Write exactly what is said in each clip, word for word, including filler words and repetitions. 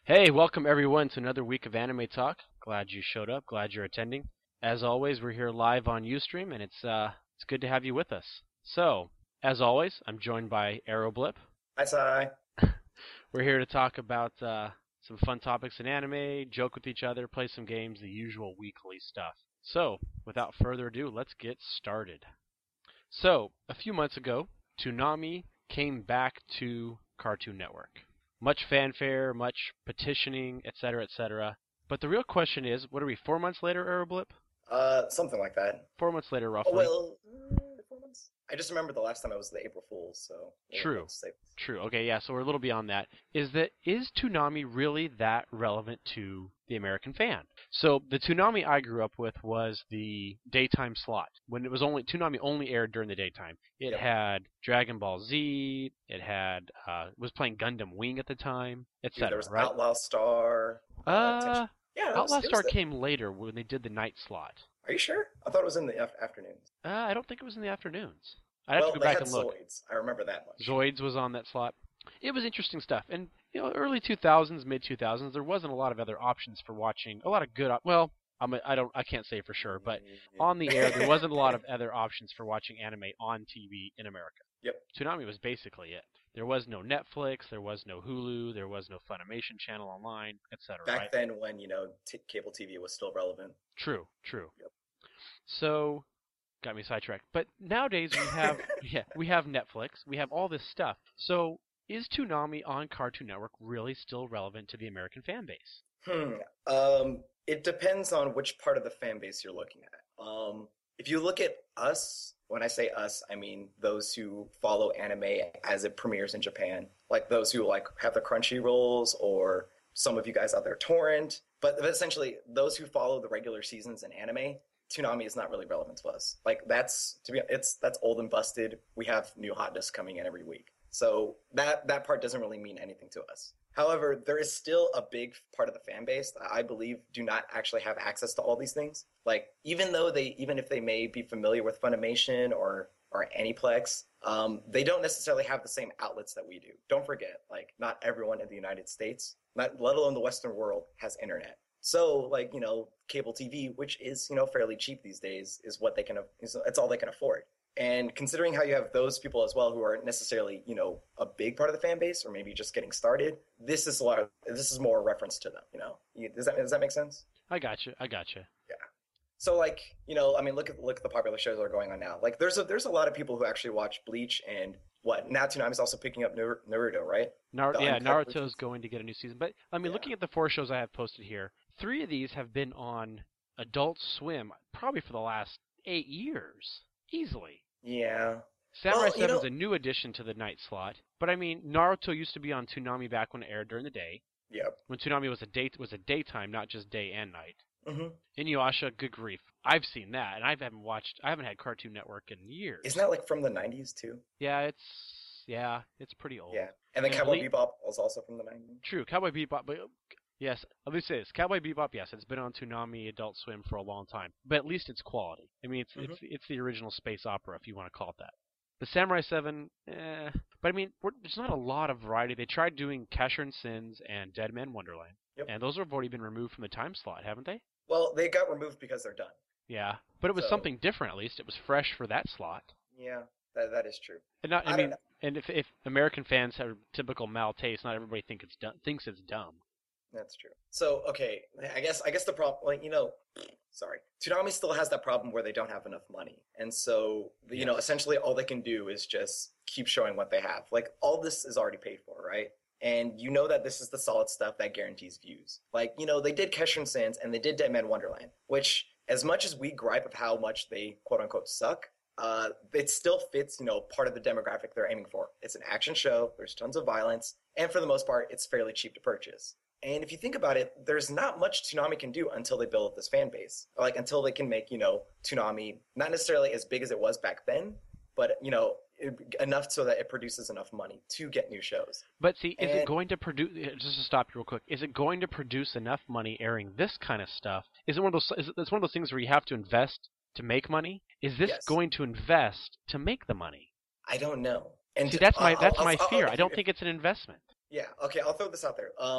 Hey, welcome everyone to another week of Anime Talk. Glad you showed up. Glad you're attending. As always, we're here live on Ustream, and it's uh, it's good to have you with us. So, as always, I'm joined by Aeroblip. Hi, Sai. We're here to talk about uh, some fun topics in anime, joke with each other, play some games, the usual weekly stuff. So, without further ado, let's get started. So, a few months ago, Toonami came back to Cartoon Network. Much fanfare, much petitioning, et cetera, et cetera. But the real question is, what are we, four months later, Aeroblip? Uh, something like that. Four months later, Oh, roughly. well, mm, four months? I just remember the last time I was the April Fool's, so yeah, True. let's say. True. Okay, yeah, so we're a little beyond that. Is that is Toonami really that relevant to the American fan? So the Toonami I grew up with was the daytime slot. When it was only Toonami only aired during the daytime. It Yep. had Dragon Ball Z, it had uh was playing Gundam Wing at the time, Dude, there et cetera, was right? Outlaw Star. Uh, Uh Tension. Yeah, it was, Outlaw it was Star the. came later when they did the night slot. Are you sure? I thought it was in the af- afternoons. Uh, I don't think it was in the afternoons. I'd have to Well, go they back had and look. Zoids. I remember that much. Zoids was on that slot. It was interesting stuff. And, you know, early two thousands, mid two thousands, there wasn't a lot of other options for watching. A lot of good, op- well, I'm a, I don't, I can't say for sure, but on the air, there wasn't a lot of other options for watching anime on T V in America. Yep. Toonami was basically it. There was no Netflix, there was no Hulu, there was no Funimation channel online, et cetera. Back Right? then, when you know t- cable T V was still relevant. True, true. Yep. So, got me sidetracked. But nowadays we have yeah, we have Netflix, we have all this stuff. So is Toonami on Cartoon Network really still relevant to the American fan base? Hmm. Um, it depends on which part of the fan base you're looking at. Um, if you look at us, when I say us, I mean those who follow anime as it premieres in Japan, like those who like have the Crunchy Rolls, or some of you guys out there torrent. But essentially, those who follow the regular seasons in anime, Toonami is not really relevant to us. Like that's to be, it's that's old and busted. We have new hotness coming in every week, so that that part doesn't really mean anything to us. However, there is still a big part of the fan base that I believe do not actually have access to all these things. Like even though they, even if they may be familiar with Funimation or or Aniplex, um, they don't necessarily have the same outlets that we do. Don't forget, like not everyone in the United States, not let alone the Western world, has internet. So, like you know, cable T V, which is you know fairly cheap these days, is what they can. Is, it's all they can afford. And considering how you have those people as well who aren't necessarily, you know, a big part of the fan base or maybe just getting started, this is a lot of, this is more a reference to them, you know. You, does that does that make sense? I gotcha, I gotcha. Yeah. So like, you know, I mean, look at look at the popular shows that are going on now. Like, there's a there's a lot of people who actually watch Bleach and what now Toonami's also picking up Nar- Naruto, right? Nar- The yeah, uncut Naruto's versions. going to get a new season. But I mean, Yeah. looking at the four shows I have posted here, three of these have been on Adult Swim probably for the last eight years, easily. Yeah. Samurai Well, you Seven's know, a new addition to the night slot, but I mean, Naruto used to be on Toonami back when it aired during the day, yeah. when Toonami was a day was a daytime, not just day and night. hmm Inuyasha, good grief, I've seen that, and I haven't watched, I haven't had Cartoon Network in Isn't years. that like from the nineties too? Yeah, it's yeah, it's pretty old. Yeah. And then And Cowboy Ble- Bebop was also from the nineties. True, Cowboy Bebop, but yes, let me say this: Cowboy Bebop, yes, it's been on Toonami Adult Swim for a long time, but at least it's quality. I mean, it's hmm it's it's the original space opera, if you want to call it that. The Samurai Seven, eh, but I mean, we're, there's not a lot of variety. They tried doing Casshern Sins and Dead Man Wonderland, Yep. and those have already been removed from the time slot, haven't they? Well, they got removed because they're done. Yeah, but it was So something different. At least it was fresh for that slot. yeah, that that is true. And not, I I don't mean, know. and if if American fans have typical mal taste, not everybody think it's dumb, thinks it's dumb. That's true. So okay, I guess I guess the problem, like you know, sorry, Toonami still has that problem where they don't have enough money, and so you know, Yes. essentially all they can do is just keep showing what they have. Like all this is already paid for, right? And you know that this is the solid stuff that guarantees views. Like you know, they did Keshin Sands and they did Dead Man Wonderland, which as much as we gripe of how much they quote unquote suck, uh, it still fits, you know, part of the demographic they're aiming for. It's an action show, there's tons of violence, and for the most part, it's fairly cheap to purchase. And if you think about it, there's not much Toonami can do until they build up this fan base. Like until they can make, you know, Toonami not necessarily as big as it was back then, but you know, enough so that it produces enough money to get new shows. But see, is it And going to produce? Just to stop you real quick, is it going to produce enough money airing this kind of stuff? Is it one of those? Is it, it's one of those things where you have to invest to make money? Is this yes, going to invest to make the money? I don't know. And See, that's uh, my I'll, that's I'll, my I'll, fear. if I you, don't if, think it's an investment. yeah, okay, I'll throw this out there. Um,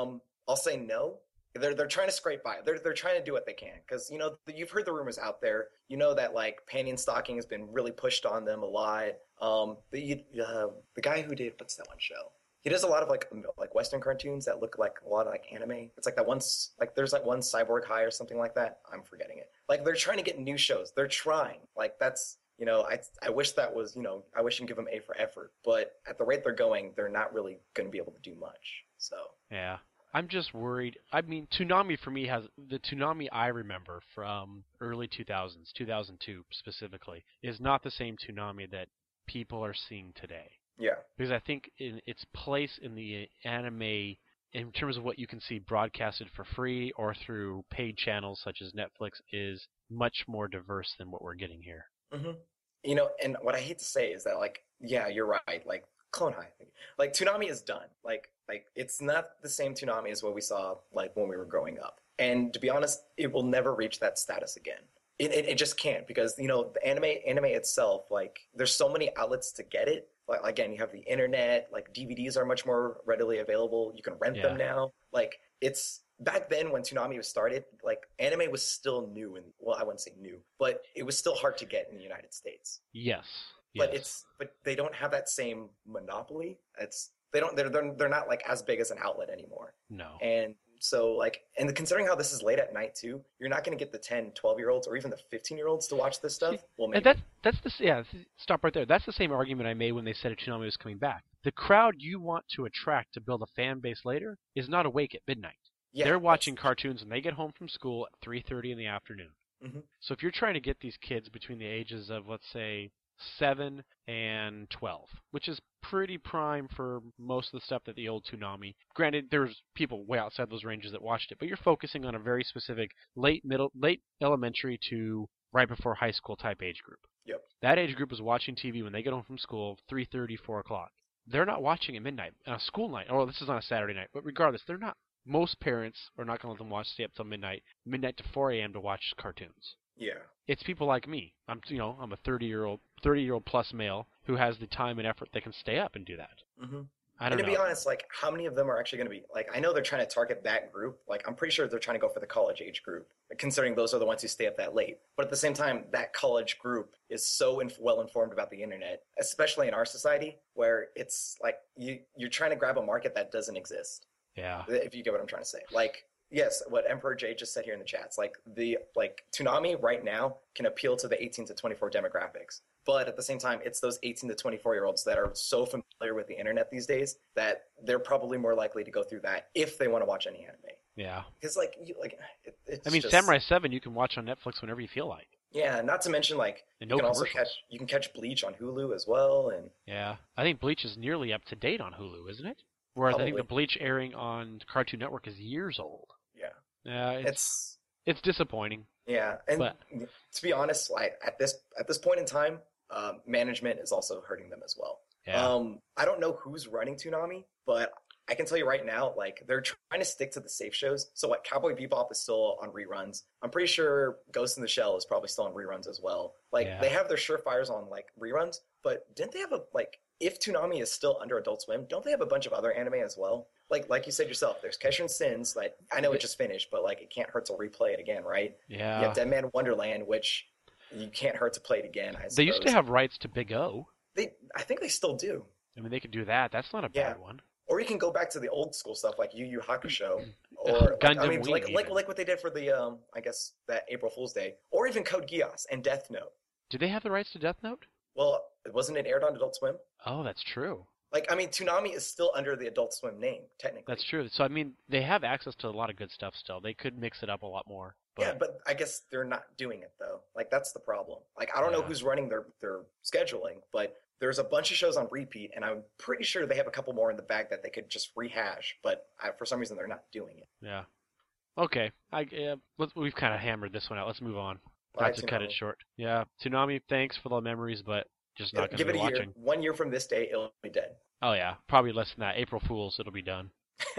I'll say no. They're they're trying to scrape by. They're they're trying to do what they can because you know you've heard the rumors out there. You know that like panty and stocking has been really pushed on them a lot. Um, the uh, the guy who did what's that one show? He does a lot of like like Western cartoons that look like a lot of like anime. It's like that one like there's like one Cyborg High or something like that. I'm forgetting it. Like they're trying to get new shows. They're trying. Like that's you know I I wish that was you know I wish you can give them A for effort. But at the rate they're going, they're not really going to be able to do much. So yeah. I'm just worried. I mean, Toonami for me has the Toonami I remember from early two thousands, two thousand two specifically, is not the same Toonami that people are seeing today. Yeah. Because I think in its place in the anime, in terms of what you can see broadcasted for free or through paid channels such as Netflix, is much more diverse than what we're getting here. Mm-hmm. You know, and what I hate to say is that, like, yeah, you're right. Like, Clone High, like Toonami is done. Like, like it's not the same Toonami as what we saw like when we were growing up. And to be honest, it will never reach that status again. It, it, it just can't because you know the anime anime itself. Like, there's so many outlets to get it. Like again, you have the internet. Like D V Ds are much more readily available. You can rent Yeah. them now. Like it's back then when Toonami was started. Like anime was still new and well, I wouldn't say new, but it was still hard to get in the United States. Yes. But yes. it's but they don't have that same monopoly. It's they don't they're they're, they're not like as big as an outlet anymore. No. And so like and considering how this is late at night too, you're not going to get the ten, twelve year olds or even the fifteen year olds to watch this stuff. See, Well, maybe. and that's that's the yeah. Stop right there. That's the same argument I made when they said Toonami was coming back. The crowd you want to attract to build a fan base later is not awake at midnight. Yeah, They're watching that's- cartoons when they get home from school at three thirty in the afternoon. Mhm. So if you're trying to get these kids between the ages of, let's say, seven and twelve, which is pretty prime for most of the stuff that the old Toonami. Granted, there's people way outside those ranges that watched it, but you're focusing on a very specific late middle, late elementary to right before high school type age group. Yep. That age group is watching T V when they get home from school, three thirty, four o'clock. They're not watching at midnight on a school night. Oh, this is on a Saturday night, but regardless, they're not. Most parents are not going to let them watch stay up till midnight, midnight to four a.m. to watch cartoons. Yeah. It's people like me. I'm, you know, I'm a thirty year old, thirty year old plus male who has the time and effort that can stay up and do that. Mm-hmm. I And don't to know. be honest, like how many of them are actually going to be like? I know they're trying to target that group. Like I'm pretty sure they're trying to go for the college age group, considering those are the ones who stay up that late. But at the same time, that college group is so inf- well informed about the internet, especially in our society, where it's like you you're trying to grab a market that doesn't exist. Yeah. If you get what I'm trying to say, like. Yes, what Emperor J just said here in the chats, like the like Toonami right now can appeal to the eighteen to twenty-four demographics, but at the same time, it's those eighteen to twenty-four year olds that are so familiar with the internet these days that they're probably more likely to go through that if they want to watch any anime. Yeah. Because like you like it, it's I mean, just, Samurai seven you can watch on Netflix whenever you feel like. Yeah, not to mention like And you no can also commercials. catch you can catch Bleach on Hulu as well, and Yeah. I think Bleach is nearly up to date on Hulu, isn't it? Whereas I think the Probably. Bleach airing on Cartoon Network is years old. yeah, Yeah, it's it's it's disappointing. yeah, and But- to be honest, like at this at this point in time, um, management is also hurting them as well. Yeah. Um, I don't know who's running Toonami, but I can tell you right now, like they're trying to stick to the safe shows. So what, Cowboy Bebop is still on reruns. I'm pretty sure Ghost in the Shell is probably still on reruns as well. Like Yeah. they have their surefires on like reruns, but didn't they have a like if Toonami is still under Adult Swim, don't they have a bunch of other anime as well? Like like you said yourself, there's Keshin Sins, like I know it just finished, but like it can't hurt to replay it again, right? yeah. You have Dead Man Wonderland, which you can't hurt to play it again. I They used to suppose. have rights to Big O. They, I think they still do. I mean, they could do that. That's not a Yeah. bad one. Or you can go back to the old school stuff like Yu Yu Hakusho, or Uh, like, I Gundam mean, Wing like like even. like what they did for the um, I guess that April Fool's Day, or even Code Geass and Death Note. Do they have the rights to Death Note? Well, wasn't it aired on Adult Swim? Oh, that's true. Like, I mean, Toonami is still under the Adult Swim name technically. That's true. So I mean, they have access to a lot of good stuff still. They could mix it up a lot more. But Yeah, but I guess they're not doing it though. Like that's the problem. Like I don't know Yeah. who's running their their scheduling, but there's a bunch of shows on repeat, and I'm pretty sure they have a couple more in the bag that they could just rehash. But I, for some reason, they're not doing it. yeah. Okay. I uh, let's, we've kind of hammered this one out. Let's move on. Bye, Have to cut it Toonami. short. Yeah. Toonami, thanks for the memories, but just not going Give to it be a year. watching. One year from this day, it'll be dead. Oh yeah, probably less than that. April Fools, it'll be done.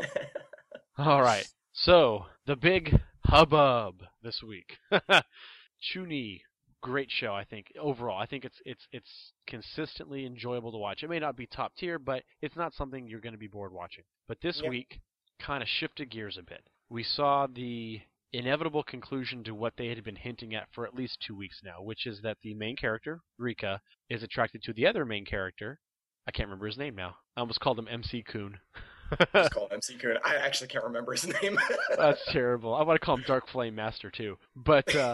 All right. So the big hubbub this week. Chuni, great show. I think overall, I think it's it's it's consistently enjoyable to watch. It may not be top tier, but it's not something you're going to be bored watching. But this Yeah. week, kind of shifted gears a bit. We saw the inevitable conclusion to what they had been hinting at for at least two weeks now, which is that the main character, Rika, is attracted to the other main character. I can't remember his name now. I almost called him M C Coon. Just call him M C Coon. I actually can't remember his name. That's terrible. I want to call him Dark Flame Master too. But, uh,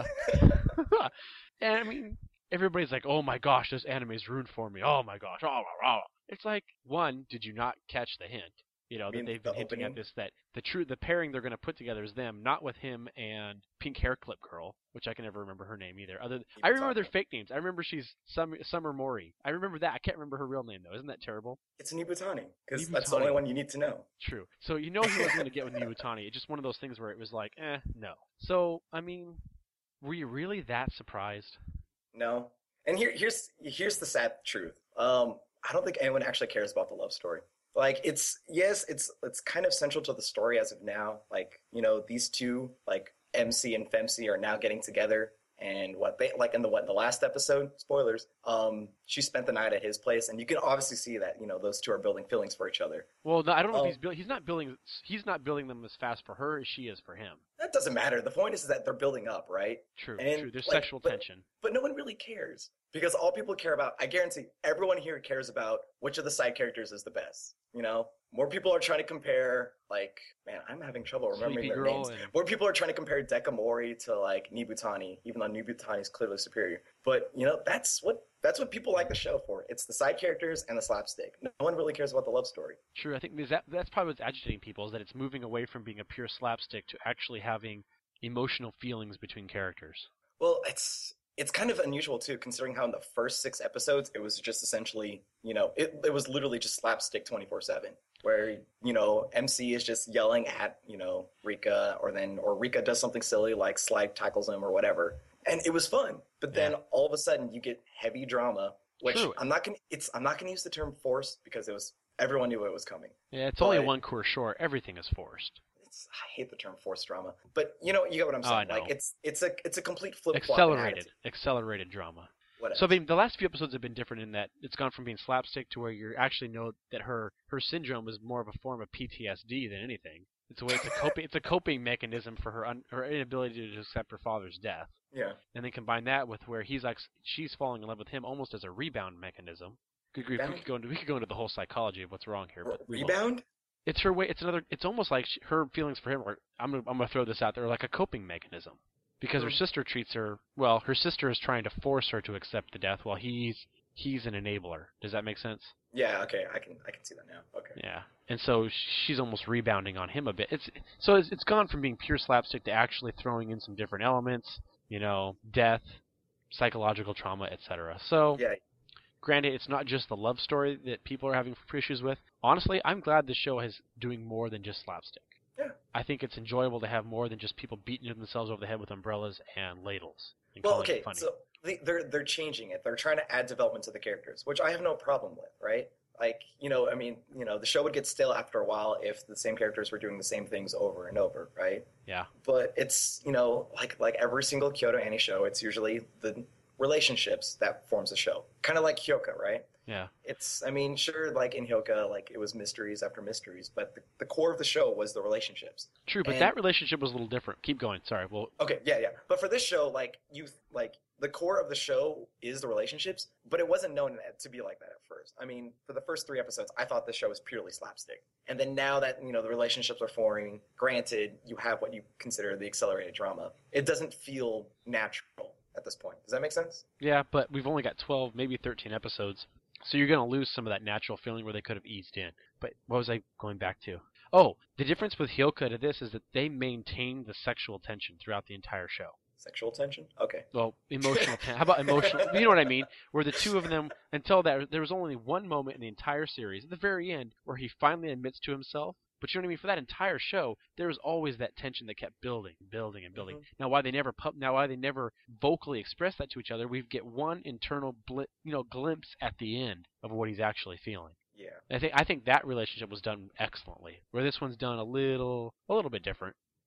and I mean, everybody's like, oh my gosh, this anime's ruined for me. Oh my gosh. Oh, oh, oh. It's like, one, did you not catch the hint? You know, that they've been the hinting opening? At this, that the true, the pairing they're going to put together is them, not with him and Pink Hair Clip Girl, which I can never remember her name either. Other, I remember their fake names. I remember she's Summer, Summer Mori. I remember that. I can't remember her real name, though. Isn't that terrible? It's Nibutani, because that's the only one you need to know. True. So you know he wasn't going to get with Nibutani. It's just one of those things where it was like, eh, no. So, I mean, were you really that surprised? No. And here, here's here's the sad truth. Um, I don't think anyone actually cares about the love story. Like, it's, yes, it's it's kind of central to the story as of now. Like, you know, these two, like, M C and Femc are now getting together. And what they, like in the what the last episode, spoilers, um, she spent the night at his place. And you can obviously see that, you know, those two are building feelings for each other. Well, no, I don't know um, if he's building, he's not building, he's not building them as fast for her as she is for him. That doesn't matter. The point is that they're building up, right? True, and, true. There's like, sexual but, tension. But no one really cares. Because all people care about, I guarantee everyone here cares about which of the side characters is the best. You know, more people are trying to compare, like, man, I'm having trouble remembering Sleepy their names. And... More people are trying to compare Dekamori to, like, Nibutani, even though Nibutani is clearly superior. But, you know, that's what that's what people like the show for. It's the side characters and the slapstick. No one really cares about the love story. True. I think that that's probably what's agitating people, is that it's moving away from being a pure slapstick to actually having emotional feelings between characters. Well, it's... It's kind of unusual, too, considering how in the first six episodes, it was just essentially, you know, it, it was literally just slapstick twenty-four seven, where, you know, M C is just yelling at, you know, Rika, or then, or Rika does something silly like Slide tackles him or whatever. And it was fun. But then yeah. all of a sudden you get heavy drama, which True. I'm not going to, it's, I'm not going to use the term forced because it was, everyone knew it was coming. Yeah, it's but, only one course short. Everything is forced. I hate the term forced drama, but you know, you get what I'm saying. Oh, like it's it's a it's a complete flip accelerated accelerated drama. Whatever. So I mean, the last few episodes have been different in that it's gone from being slapstick to where you actually know that her her syndrome is more of a form of P T S D than anything. It's a way it's a coping it's a coping mechanism for her un, her inability to accept her father's death. Yeah. And then combine that with where he's like she's falling in love with him almost as a rebound mechanism. Good grief, we could go into we could go into the whole psychology of what's wrong here. But rebound. It's her way. It's another. It's almost like she, her feelings for him. Are, I'm gonna. I'm gonna throw this out there, like a coping mechanism, because her sister treats her well. Her sister is trying to force her to accept the death, while he's he's an enabler. Does that make sense? Yeah. Okay. I can. I can see that now. Okay. Yeah. And so she's almost rebounding on him a bit. It's so it's, it's gone from being pure slapstick to actually throwing in some different elements. You know, death, psychological trauma, et cetera. So. Yeah. Granted, it's not just the love story that people are having issues with. Honestly, I'm glad the show is doing more than just slapstick. Yeah. I think it's enjoyable to have more than just people beating themselves over the head with umbrellas and ladles. And well, calling okay, it funny. so they, they're they're changing it. They're trying to add development to the characters, which I have no problem with, right? Like, you know, I mean, you know, the show would get stale after a while if the same characters were doing the same things over and over, right? Yeah. But it's, you know, like like every single Kyoto Annie show, it's usually the relationships that forms the show. Kind of like Hyoka, right? Yeah. It's, I mean, sure, like in Hyoka, like it was mysteries after mysteries, but the, the core of the show was the relationships. True, but and, that relationship was a little different. Keep going. Sorry. Well. Okay, yeah, yeah. But for this show, like you, like the core of the show is the relationships, but it wasn't known to be like that at first. I mean, for the first three episodes, I thought the show was purely slapstick, and then now that you know the relationships are forming, granted, you have what you consider the accelerated drama. It doesn't feel natural at this point. Does that make sense? Yeah, but we've only got twelve, maybe thirteen episodes. So you're going to lose some of that natural feeling where they could have eased in. But what was I going back to? Oh, the difference with Hyoka to this is that they maintain the sexual tension throughout the entire show. Sexual tension? Okay. Well, emotional tension. How about emotional? You know what I mean? Where the two of them, until that, there was only one moment in the entire series, at the very end, where he finally admits to himself. But you know what I mean? For that entire show, there was always that tension that kept building, building, and building. Mm-hmm. Now, why they never pu- now why they never vocally express that to each other, we get one internal, bli- you know, glimpse at the end of what he's actually feeling. Yeah. I think I think that relationship was done excellently. Where this one's done a little, a little bit different.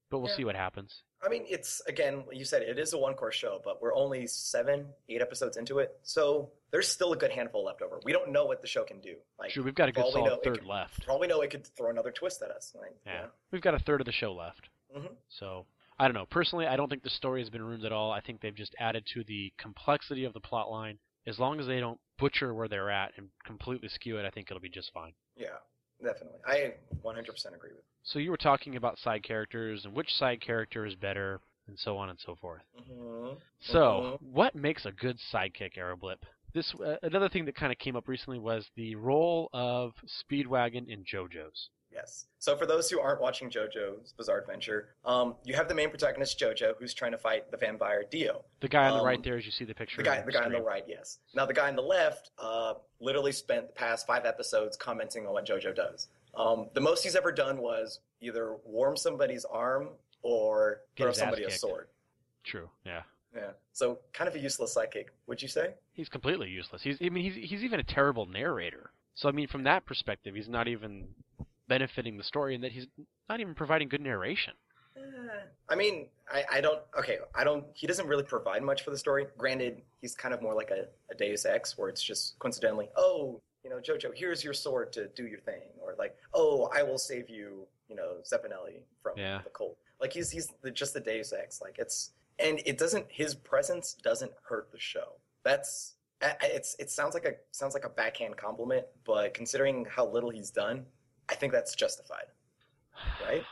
but we'll Yeah. see what happens. I mean, it's, again, you said it is a one-course show, but we're only seven, eight episodes into it, so there's still a good handful left over. We don't know what the show can do. Like, True, we've got a for good all we solid know, it third could- left. For all we know, it could throw another twist at us. Like, Yeah, you know? we've got a third of the show left. Mhm. So I don't know. Personally, I don't think the story has been ruined at all. I think they've just added to the complexity of the plot line. As long as they don't butcher where they're at and completely skew it, I think it'll be just fine. Yeah, definitely. I one hundred percent agree with So you were talking about side characters and which side character is better, and so on and so forth. you. Mm-hmm. So, what makes a good sidekick, Aeroblip? This uh, another thing that kind of came up recently was the role of Speedwagon in JoJo's. Yes. So for those who aren't watching JoJo's Bizarre Adventure, um, you have the main protagonist JoJo, who's trying to fight the vampire Dio. The guy on the Um, right there, as you see the picture. The guy, on the guy on the screen. right, yes. Now the guy on the left, uh, literally spent the past five episodes commenting on what JoJo does. Um, the most he's ever done was either warm somebody's arm or Get throw his ass somebody a kicked. sword. True. Yeah. Yeah. So kind of a useless sidekick, would you say? He's completely useless. He's I mean he's he's even a terrible narrator. So I mean from that perspective, he's not even benefiting the story in that he's not even providing good narration. Eh, I mean, I, I don't. Okay, I don't. He doesn't really provide much for the story. Granted, he's kind of more like a, a Deus Ex, where it's just coincidentally, oh, you know, JoJo, here's your sword to do your thing, or like, oh, I will save you, you know, Zeppinelli from Yeah. the cold. Like he's he's the, just the Deus Ex. Like it's and it doesn't. His presence doesn't hurt the show. That's I- I- it's it sounds like a sounds like a backhand compliment, but considering how little he's done, I think that's justified, right?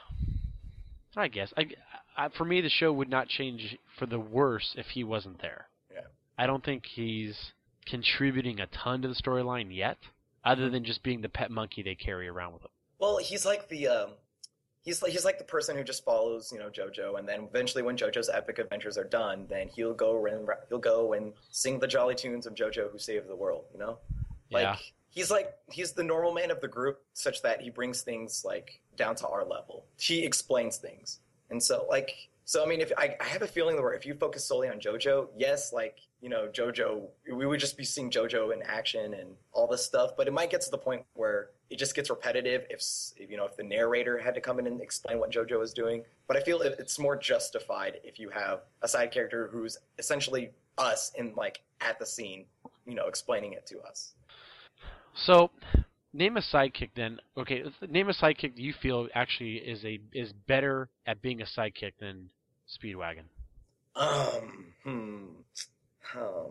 I guess. I, I, for me, the show would not change for the worse if he wasn't there. Yeah. I don't think he's contributing a ton to the storyline yet, other than just being the pet monkey they carry around with them. Well, he's like the um, he's like he's like the person who just follows, you know, JoJo, and then eventually, when JoJo's epic adventures are done, then he'll go and he'll go and sing the jolly tunes of JoJo who saved the world. You know, like Yeah. he's like he's the normal man of the group, such that he brings things like down to our level. He explains things, and so like so I mean, if I, I have a feeling that if you focus solely on JoJo, yes, like you know, JoJo, we would just be seeing JoJo in action and all this stuff, but it might get to the point where it just gets repetitive if, you know, if the narrator had to come in and explain what JoJo is doing. But I feel it's more justified if you have a side character who's essentially us in, like, at the scene, you know, explaining it to us. So, name a sidekick then. Okay, name a sidekick you feel actually is a is better at being a sidekick than Speedwagon. Um, hmm, um,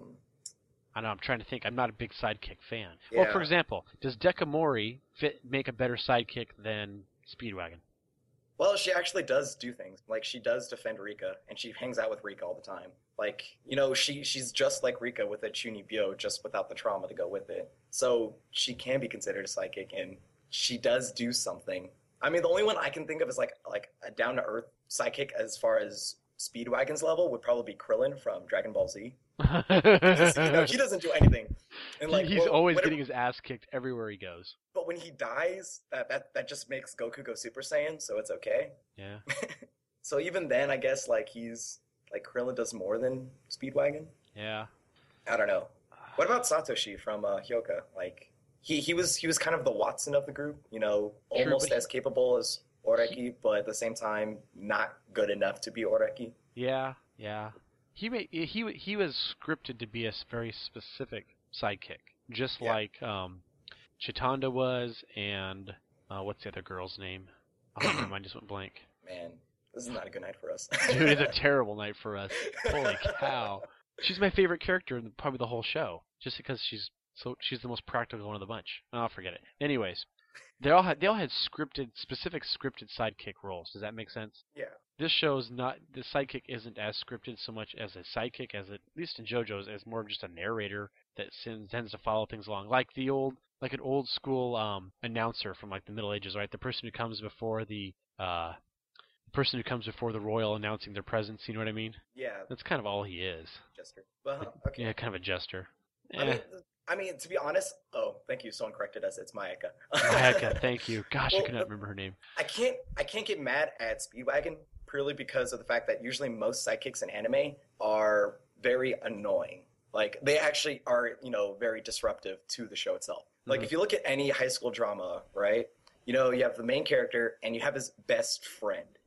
I know, I'm trying to think. I'm not a big sidekick fan. Well, Yeah. for example, does Dekamori fit make a better sidekick than Speedwagon? well, she actually does do things. Like, she does defend Rika, and she hangs out with Rika all the time. Like, you know, she she's just like Rika with a Chunibyo, just without the trauma to go with it. So she can be considered a sidekick, and she does do something. I mean, the only one I can think of is like like a down-to-earth sidekick as far as Speedwagon's level would probably be Krillin from Dragon Ball Z. You know, he doesn't do anything. And like, He- he's well, always whenever- getting his ass kicked everywhere he goes. But when he dies, that, that that just makes Goku go Super Saiyan, so it's okay. Yeah. So even then, I guess like he's like Krillin does more than Speedwagon. Yeah. I don't know. What about Satoshi from uh, Hyoka? Like he he was he was kind of the Watson of the group, you know, True, almost but he- as capable as Oreki, but at the same time not good enough to be Oreki. Yeah. Yeah. He ma- he he was scripted to be a s- very specific sidekick, just Yeah. like um, Chitanda was, and uh, what's the other girl's name? Oh, my mind just went blank. Man, this is not a good night for us. Dude, it's a terrible night for us. Holy cow! She's my favorite character in probably the whole show, just because she's so she's the most practical one of the bunch. Oh, forget it. Anyways, they all had they all had scripted, specific scripted sidekick roles. Does that make sense? Yeah. This show's not the sidekick isn't as scripted so much as a sidekick as it, at least in JoJo's, as more of just a narrator that sends, tends to follow things along, like the old like an old school um, announcer from like the Middle Ages, right? The person who comes before the uh, the person who comes before the royal announcing their presence. You know what I mean? Yeah, That's kind of all he is. Jester. Well, huh, okay. Yeah, kind of a jester. I Eh. mean, I mean, to be honest, oh, thank you. Someone corrected us. It's Mayaka. Mayaka, thank you. Gosh, I Well, could not the- remember her name. I can't I can't get mad at Speedwagon purely because of the fact that usually most sidekicks in anime are very annoying. Like they actually are, you know, very disruptive to the show itself. Like Mhm. if you look at any high school drama, right? You know, you have the main character and you have his best friend.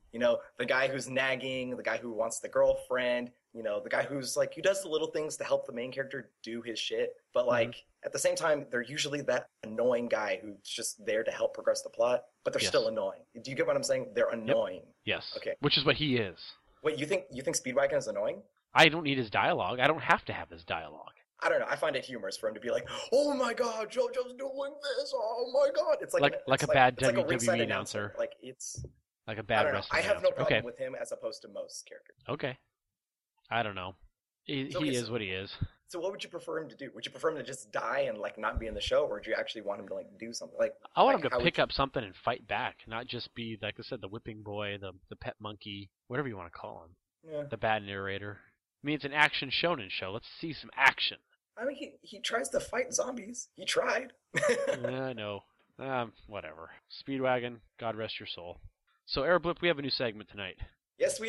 You know, the guy who's nagging, the guy who wants the girlfriend, you know, the guy who's like, who does the little things to help the main character do his shit. But like, mm-hmm. at the same time, they're usually that annoying guy who's just there to help progress the plot, but they're yes. still annoying. Do you get what I'm saying? They're annoying. Yep. Yes. Okay. Which is what he is. Wait, you think you think Speedwagon is annoying? I don't need his dialogue. I don't have to have his dialogue. I don't know. I find it humorous for him to be like, "Oh my God, JoJo's doing this! Oh my God!" It's like like, an, like it's a bad like, W W E like a announcer. announcer. Like it's like a bad I don't know. wrestling I have no announcer. problem Okay. with him as opposed to most characters. Okay. I don't know. He, so, he okay, is so, what he is. So what would you prefer him to do? Would you prefer him to just die and like not be in the show, or would you actually want him to like do something? Like I want like, him to pick you... up something and fight back, not just be like I said, the whipping boy, the the pet monkey, whatever you want to call him, yeah. the bad narrator. I mean, it's an action shonen show. Let's see some action. I mean, he he tries to fight zombies. He tried. Yeah, I know. Um, whatever. Speedwagon, God rest your soul. So, Aeroblip, we have a new segment tonight. Yes, we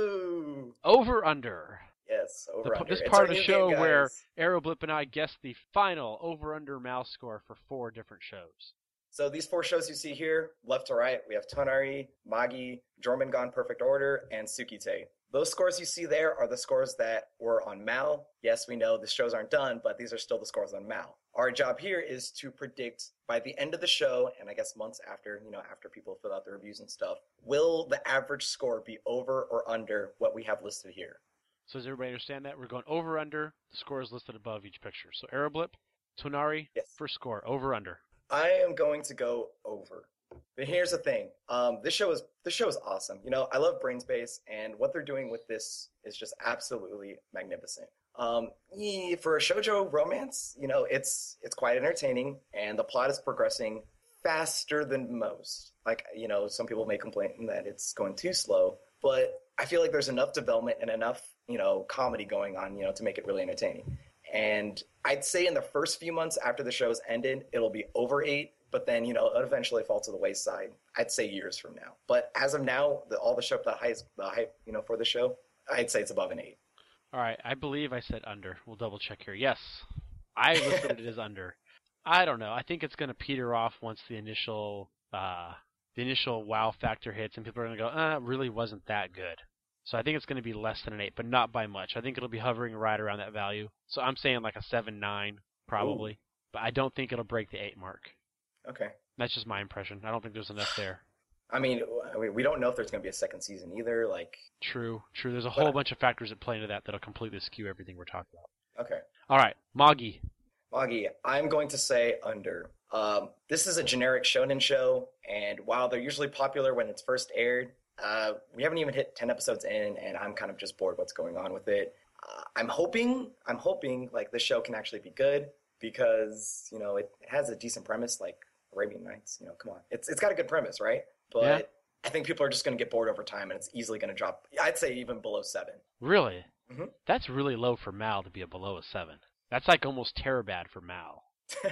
do. Over under. Yes, over the, under. This it's part of the show game, where Aeroblip and I guess the final over under mouse score for four different shows. So these four shows you see here, left to right, we have Tonari, Magi, Jormungand Perfect Order, and Tsukite. Those scores you see there are the scores that were on Mal. Yes, we know the shows aren't done, but these are still the scores on Mal. Our job here is to predict by the end of the show, and I guess months after, you know, after people fill out the reviews and stuff, will the average score be over or under what we have listed here? So does everybody understand that? We're going over, under, the score is listed above each picture. So Aeroblip, Tonari, yes. First score, over, under. I am going to go over. But here's the thing. Um, this show is this show is awesome. You know, I love Brainspace, and what they're doing with this is just absolutely magnificent. Um, for a shoujo romance, you know, it's it's quite entertaining, and the plot is progressing faster than most. Like, you know, some people may complain that it's going too slow, but I feel like there's enough development and enough, you know, comedy going on, you know, to make it really entertaining. And I'd say in the first few months after the show's ended, it'll be over eight. But then, you know, it eventually fall to the wayside. I'd say years from now. But as of now, the, all the show, the highest, the hype, you know, for the show, I'd say it's above an eight. All right, I believe I said under. We'll double check here. Yes, I listed it as under. I don't know. I think it's going to peter off once the initial, uh, the initial wow factor hits, and people are going to go, uh, it really wasn't that good. So I think it's going to be less than an eight, but not by much. I think it'll be hovering right around that value. So I'm saying like a seven nine probably, Ooh. But I don't think it'll break the eight mark. Okay. That's just my impression. I don't think there's enough there. I mean, we don't know if there's going to be a second season either. Like. True, true. There's a whole bunch of factors that play into that that'll completely skew everything we're talking about. Okay. All right, Magi. Magi, I'm going to say under. Um, this is a generic shonen show, and while they're usually popular when it's first aired, uh, we haven't even hit ten episodes in, and I'm kind of just bored what's going on with it. Uh, I'm hoping, I'm hoping like this show can actually be good because, you know, it has a decent premise, like Arabian Nights, you know, come on. It's It's got a good premise, right? But yeah. I think people are just going to get bored over time, and it's easily going to drop. I'd say even below seven. Really? Mm-hmm. That's really low for Mal to be a below a seven. That's like almost Terabad for Mal.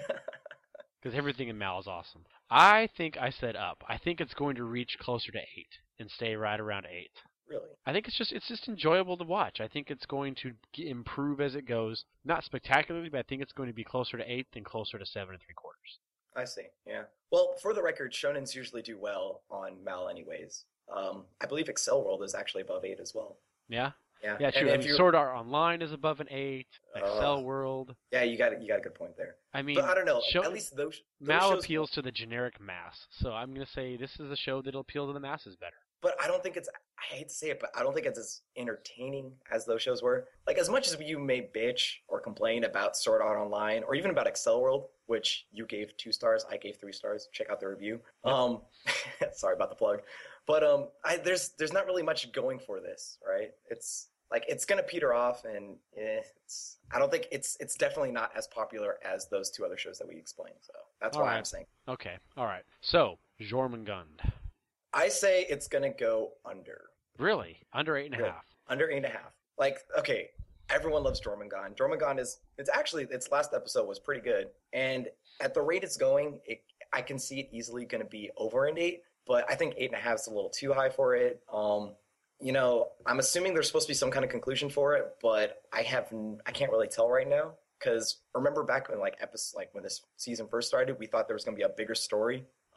Because everything in Mal is awesome. I think I said up. I think it's going to reach closer to eight and stay right around eight. Really? I think it's just it's just enjoyable to watch. I think it's going to improve as it goes. Not spectacularly, but I think it's going to be closer to eight than closer to seven and three quarters. I see, yeah. Well, for the record, shonens usually do well on Mal anyways. Um, I believe Excel World is actually above eight as well. Yeah? Yeah, yeah true. I mean, Sword Art Online is above an eight. Excel uh, World. Yeah, you got you got a good point there. I mean, but I don't know. Show, at least those, those Mal shows appeals to the generic mass, so I'm going to say this is a show that'll appeal to the masses better. But I don't think it's. I hate to say it, but I don't think it's as entertaining as those shows were. Like, as much as you may bitch or complain about Sword Art Online, or even about Excel World, which you gave two stars, I gave three stars. Check out the review. Yep. Um, sorry about the plug, but um, I, there's there's not really much going for this, right? It's like it's gonna peter off, and eh, it's. I don't think it's it's definitely not as popular as those two other shows that we explained. So that's all why right. I'm saying. Okay, all right. So Jormungand. I say it's going to go under. Really? Under eight and a really? half? Under eight and a half. Like, okay, everyone loves Jormungand. Jormungand is, it's actually, its last episode was pretty good. And at the rate it's going, it, I can see it easily going to be over an eight. But I think eight and a half is a little too high for it. Um, you know, I'm assuming there's supposed to be some kind of conclusion for it, but I have, I can't really tell right now. Because remember back when, like, episode, like when this season first started, we thought there was going to be a bigger story.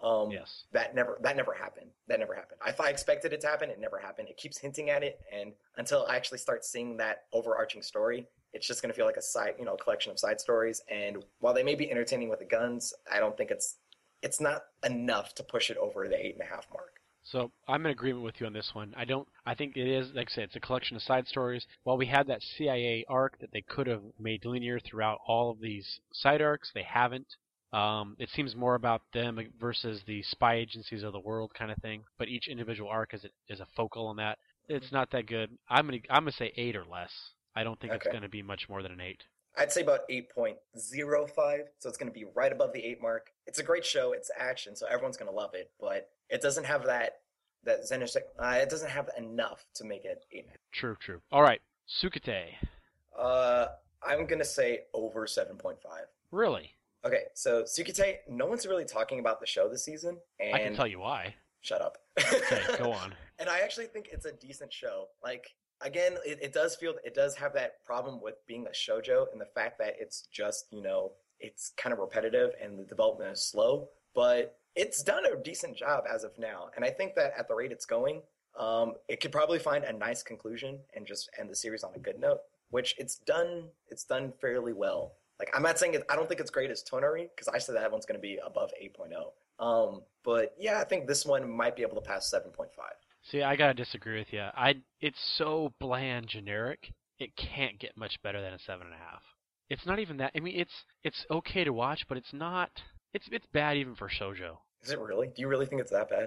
Um, Yes. that never that never happened. That never happened. If I expected it to happen, it never happened. It keeps hinting at it, and until I actually start seeing that overarching story, it's just gonna feel like a side, you know, collection of side stories. And while they may be entertaining with the guns, I don't think it's it's not enough to push it over the eight and a half mark. So I'm in agreement with you on this one. I don't. I think it is, like I said, it's a collection of side stories. While we had that C I A arc that they could have made linear throughout all of these side arcs, they haven't. Um, it seems more about them versus the spy agencies of the world kind of thing. But each individual arc is a, is a focal on that. It's not that good. I'm gonna I'm gonna say eight or less. I don't think it's Okay. gonna be much more than an eight. I'd say about eight point zero five, so it's going to be right above the eight mark. It's a great show. It's action, so everyone's going to love it, but it doesn't have that that Zenith, uh, it doesn't have enough to make it eight. True, true. All right, Sukite. Uh, I'm going to say over seven point five. Really? Okay, so Tsukite, no one's really talking about the show this season, and I can tell you why. shut up. Okay, go on. And I actually think it's a decent show. Like, again, it, it does feel, it does have that problem with being a shoujo and the fact that it's just, you know, it's kind of repetitive and the development is slow, but it's done a decent job as of now. And I think that at the rate it's going, um, it could probably find a nice conclusion and just end the series on a good note, which it's done, it's done fairly well. Like, I'm not saying it, I don't think it's great as Tonari, because I said that one's going to be above eight point oh. Um, but yeah, I think this one might be able to pass seven point five. See, I gotta disagree with you. I it's so bland, generic. It can't get much better than a seven and a half. It's not even that. I mean, it's it's okay to watch, but it's not. It's it's bad even for shoujo. Is it really? Do you really think it's that bad?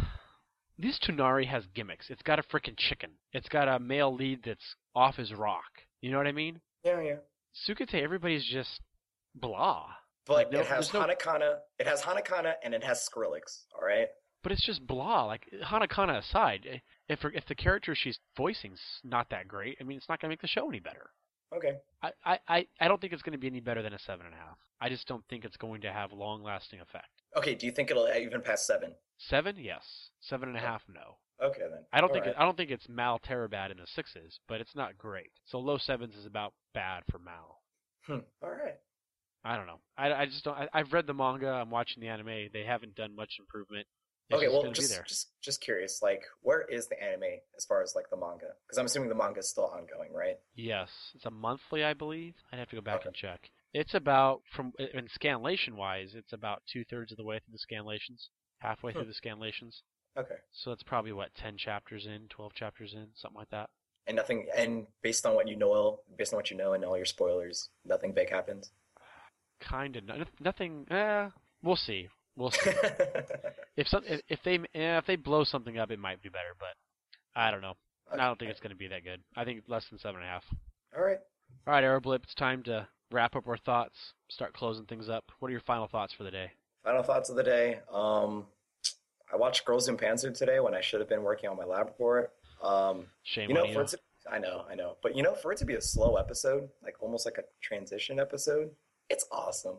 This Tonari has gimmicks. It's got a freaking chicken. It's got a male lead that's off his rock. You know what I mean? Yeah, yeah. Sukite, everybody's just blah. But Like, no- it has there's no- Hanakana, it has Hanakana, and it has Skrillex. All right. But it's just blah. Like, Hanakana aside, if her, if the character she's voicing's not that great, I mean, it's not gonna make the show any better. Okay. I, I, I I don't think it's going to be any better than a seven and a half. I just don't think it's going to have long-lasting effect. Okay. Do you think it'll even pass seven? Seven, yes. Seven and a half, no. Okay then. I don't All think right. it, I don't think it's Mal Terabad in the sixes, but it's not great. So low sevens is about bad for Mal. Hmm. All right. I don't know. I, I just don't. I, I've read the manga. I'm watching the anime. They haven't done much improvement. It's Okay. just Well, gonna be just there. just just curious. Like, where is the anime as far as like the manga? Because I'm assuming the manga is still ongoing, right? Yes, it's a monthly, I believe. I'd have to go back Okay. and check. It's about from in scanlation wise, it's about two thirds of the way through the scanlations, halfway Hmm. through the scanlations. Okay. So it's probably what ten chapters in, twelve chapters in, something like that. And nothing. And based on what you know, based on what you know and all your spoilers, nothing big happens. Kind of no, nothing. Eh, we'll see. We'll see. if some if, if they eh, if they blow something up, it might be better, but I don't know. I don't think it's going to be that good. I think less than seven and a half. All right. All right, Aeroblip, it's time to wrap up our thoughts, start closing things up. What are your final thoughts for the day? Final thoughts of the day. Um, I watched Girls in Panzer today when I should have been working on my lab report. Um, Shame you know, on for you. it to, I know, I know, but you know, for it to be a slow episode, like almost like a transition episode, it's awesome.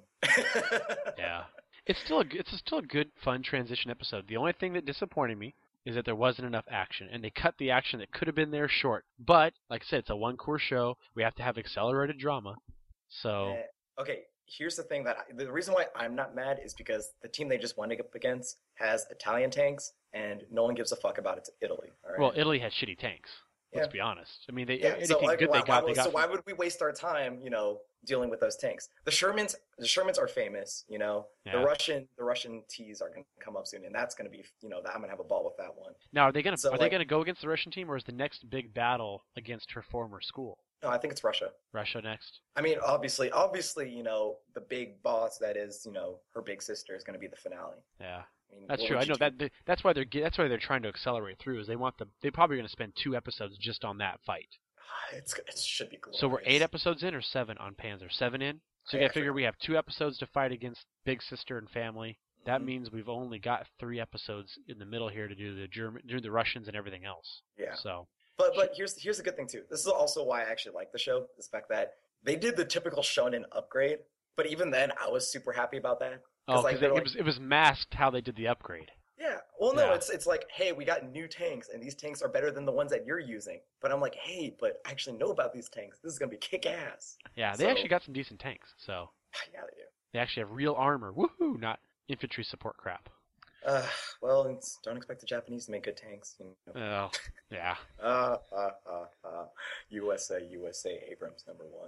Yeah, it's still a, g- it's still a good, fun transition episode. The only thing that disappointed me is that there wasn't enough action, and they cut the action that could have been there short. But like I said, it's a one-course show. We have to have accelerated drama. So Eh, okay, here's the thing that I, the reason why I'm not mad is because the team they just went up against has Italian tanks, and no one gives a fuck about it. Italy. All right. well, Italy has shitty tanks. Let's Yeah. be honest. I mean, they Yeah, anything so like, good why, they got, why, they got. so from- why would we waste our time, you know, dealing with those tanks? The Shermans, the Shermans are famous, you know. Yeah. The Russian, the Russian T's are going to come up soon, and that's going to be, you know, I'm going to have a ball with that one. Now, are they gonna So, are they like- gonna go against the Russian team, or is the next big battle against her former school? No, I think it's Russia. Russia next. I mean, obviously, obviously, you know, the big boss that is, you know, her big sister is going to be the finale. Yeah. I mean, That's what true. would I you know do? that they- that's why they're ge- that's why they're trying to accelerate through. Is they want the they probably going to spend two episodes just on that fight. It's it should be glorious. So we're eight episodes in or seven on Panzer? Seven in. So you Yeah, got to figure we have two episodes to fight against Big Sister and family. That Mhm. means we've only got three episodes in the middle here to do the German, do the Russians and everything else. Yeah. So But but here's here's the good thing too. This is also why I actually like the show. Is the fact that they did the typical shonen upgrade. But even then, I was super happy about that. oh, like, because they're it like- was it was masked how they did the upgrade. Yeah. Well, no, Yeah. it's it's like, hey, we got new tanks, and these tanks are better than the ones that you're using. But I'm like, hey, but I actually know about these tanks. This is gonna be kick ass. Yeah, they So- actually got some decent tanks. So Yeah, they do. they actually have real armor. Woohoo! Not infantry support crap. Uh, well, it's, don't expect the Japanese to make good tanks. You know. Oh, yeah. Uh, uh, uh, uh, U S A, U S A, Abrams number one.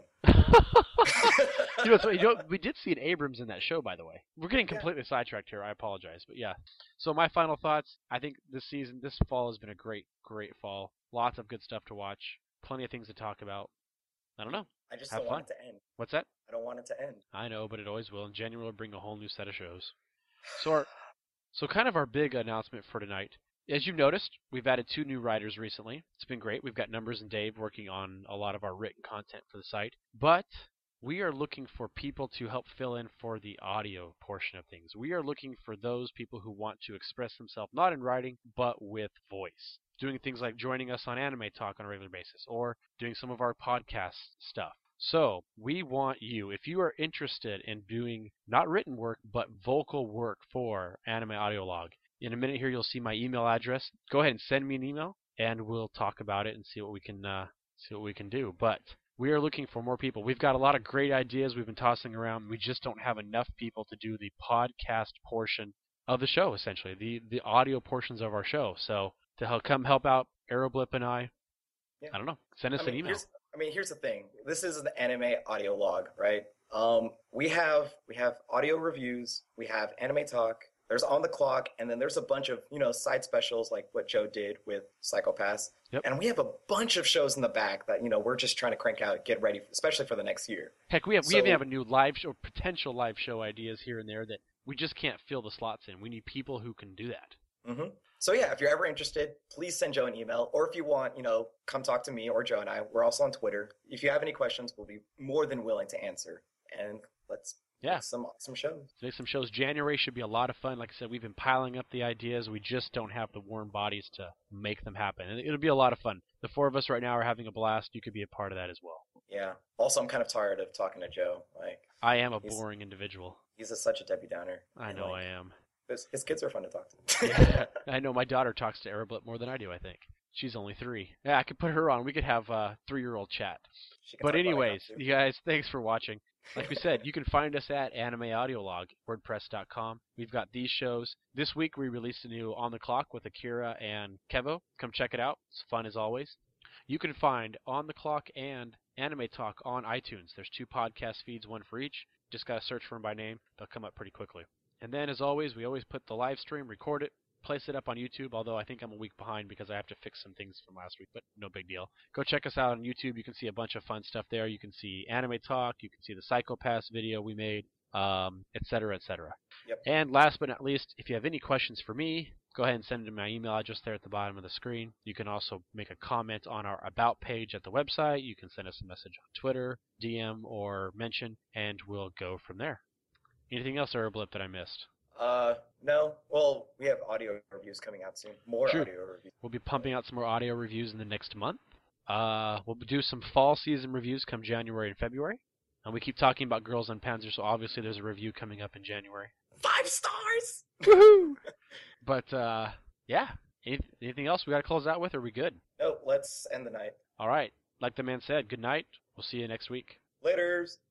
you know, so, you know, we did see an Abrams in that show, by the way. We're getting Yeah. completely sidetracked here. I apologize, but yeah. So my final thoughts. I think this season, this fall has been a great, great fall. Lots of good stuff to watch. Plenty of things to talk about. I don't know. I just Have don't fun. want it to end. What's that? I don't want it to end. I know, but it always will. And January will bring a whole new set of shows. So, our, so kind of our big announcement for tonight. As you've noticed, we've added two new writers recently. It's been great. We've got Numbers and Dave working on a lot of our written content for the site. But we are looking for people to help fill in for the audio portion of things. We are looking for those people who want to express themselves not in writing, but with voice. Doing things like joining us on Anime Talk on a regular basis, or doing some of our podcast stuff. So, we want you, if you are interested in doing not written work, but vocal work for Anime Audio Log, in a minute here you'll see my email address. Go ahead and send me an email, and we'll talk about it and see what we can uh, see what we can do. But we are looking for more people. We've got a lot of great ideas we've been tossing around. We just don't have enough people to do the podcast portion of the show, essentially, the the audio portions of our show. So to help come help out Aeroblip and I, Yeah. I don't know, send us I mean, an email. Here's, I mean, here's the thing. This is an anime audio log, right? Um, we have we have audio reviews, we have anime talk. There's On the Clock, and then there's a bunch of you know side specials like what Joe did with Psycho-Pass. Yep. And we have a bunch of shows in the back that you know we're just trying to crank out, get ready, especially for the next year. Heck, we have we So- even have a new live show, potential live show ideas here and there that we just can't fill the slots in. We need people who can do that. hmm So yeah, if you're ever interested, please send Joe an email, or if you want, you know, come talk to me or Joe and I. We're also on Twitter. If you have any questions, we'll be more than willing to answer. And let's Yeah. make some awesome shows. Let's make some shows. January should be a lot of fun. Like I said, we've been piling up the ideas. We just don't have the warm bodies to make them happen. And it'll be a lot of fun. The four of us right now are having a blast. You could be a part of that as well. Yeah. Also, I'm kind of tired of talking to Joe. Like, I am a He's- boring individual. he's a, such a Debbie Downer. I And, know like, I am. His, his kids are fun to talk to. Yeah. I know my daughter talks to Aeroblip more than I do, I think. She's only three. Yeah, I could put her on. We could have a three-year-old chat. She can But talk about anyways, it now, too. you guys, thanks for watching. Like we said, you can find us at Anime Audio Log, wordpress dot com. We've got these shows. This week we released a new On the Clock with Akira and Kevo. Come check it out. It's fun as always. You can find On the Clock and Anime Talk on iTunes. There's two podcast feeds, one for each. Just got to search for them by name. They'll come up pretty quickly. And then, as always, we always put the live stream, record it, place it up on YouTube, although I think I'm a week behind because I have to fix some things from last week, but no big deal. Go check us out on YouTube. You can see a bunch of fun stuff there. You can see Anime Talk. You can see the Psycho-Pass video we made, um, et cetera, et cetera. Yep. And last but not least, if you have any questions for me, go ahead and send it to my email address there at the bottom of the screen. You can also make a comment on our About page at the website. You can send us a message on Twitter, D M, or mention, and we'll go from there. Anything else, Aeroblip, that I missed? Uh, no. Well, we have audio reviews coming out soon. More True. audio reviews. We'll be pumping out some more audio reviews in the next month. Uh, we'll do some fall season reviews come January and February. And we keep talking about Girls on Panzer, so obviously there's a review coming up in January. Five stars! Woohoo! But, uh, yeah. Any- Anything else we got to close out with, or are we good? No, let's end the night. All right. Like the man said, good night. We'll see you next week. Laters!